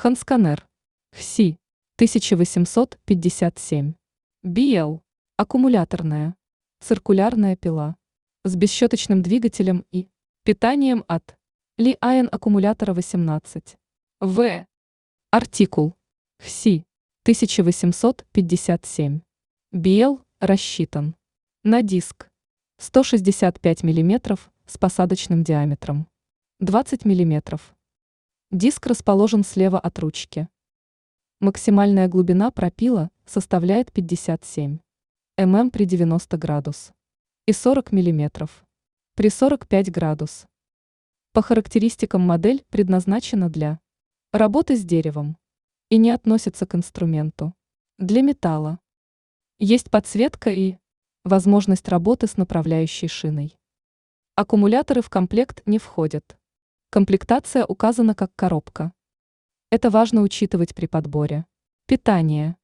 Хансканер. ХСИ. 1857. BL. Аккумуляторная. Циркулярная пила. С бесщеточным двигателем и питанием от Ли-Айон аккумулятора 18. В. Артикул. ХСИ. 1857. BL рассчитан на диск 165 мм с посадочным диаметром 20 мм. Диск расположен слева от ручки. Максимальная глубина пропила составляет 57 мм при 90 градус и 40 мм при 45 градус. По характеристикам модель предназначена для работы с деревом и не относится к инструменту для металла. Есть подсветка и возможность работы с направляющей шиной. Аккумуляторы в комплект не входят. Комплектация указана как коробка. Это важно учитывать при подборе питания.